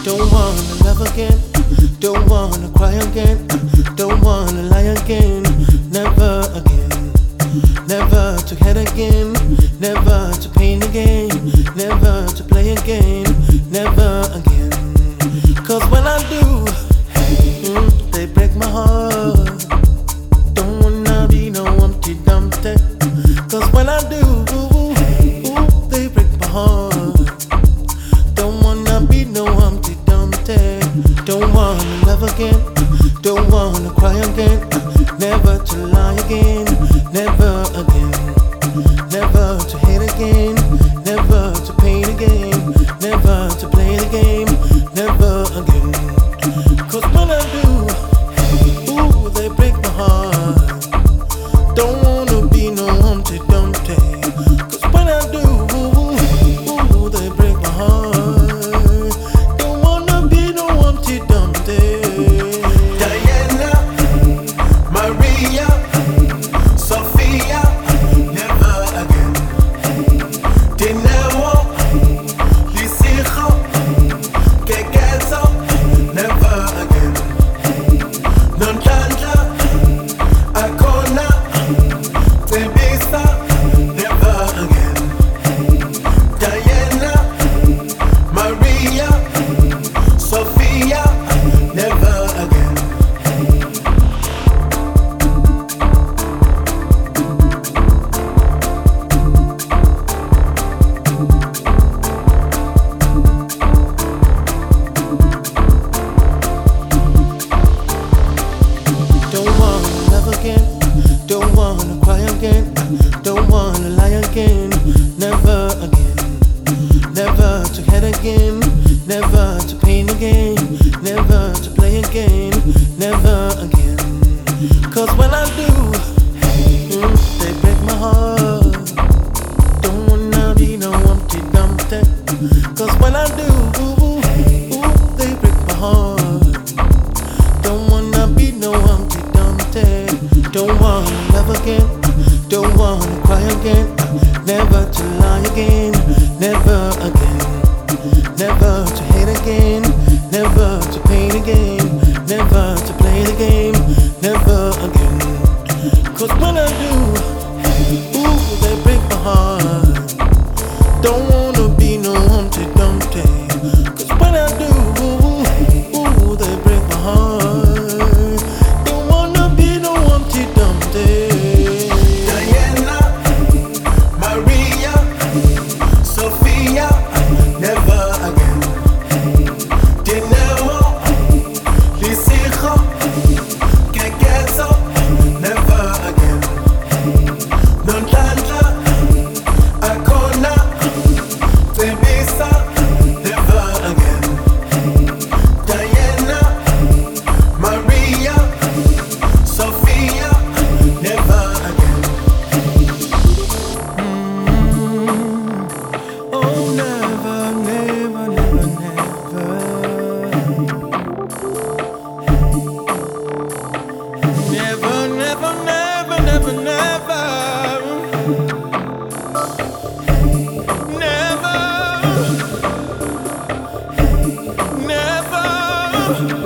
Don't wanna love again, don't wanna cry again, don't wanna lie again, never again. Never to hate again, never to pain again, never to play again, never again. Cause when I do, they break my heart. Don't wanna be no Humpty Dumpty. Cause when I do, they break my heart. Don't wanna be no Humpty Dumpty. Don't wanna love again, don't wanna cry again, never to lie again, never again. Never to hate again, never to pain again, never to play the game, never again. Cause when I do, they break my heart. Don't wanna be no Humpty Dumpty. Cause when I do, they break my heart. Don't wanna be no Humpty Dumpty. Diana, Maria, Sophia, never again. Dinero, Lisijo, Kekezo, never again. Nontanda, Akona, Tebisa, never again. Diana, Maria, Sophia, never again. Don't wanna love again, don't wanna cry again, don't wanna lie again, never again. Never to hate again, never to pain again, never to play again, never again. Cause when I do, they break my heart. Don't wanna be no Humpty Dumpty. Cause when I do, they break my heart. Don't wanna be no Humpty Dumpty. Don't wanna love again, don't wanna cry again, never to lie again, never again. Never to hate again, never to pain again, never to play the game, never again. Cause when I do, they break my heart. Don't wanna be no Humpty Dumpty. Cause when I do, they break my heart. Don't wanna be no Humpty Dumpty. Diana, Maria, Sophia, never again. Dinero, Lisijo, Kekezo, never again. Nontanda, Akona, Tebisa, never again. Diana, Maria, Sophia, never again. Oh, never, never, never, never. Never, never, never, never, never. Never, never.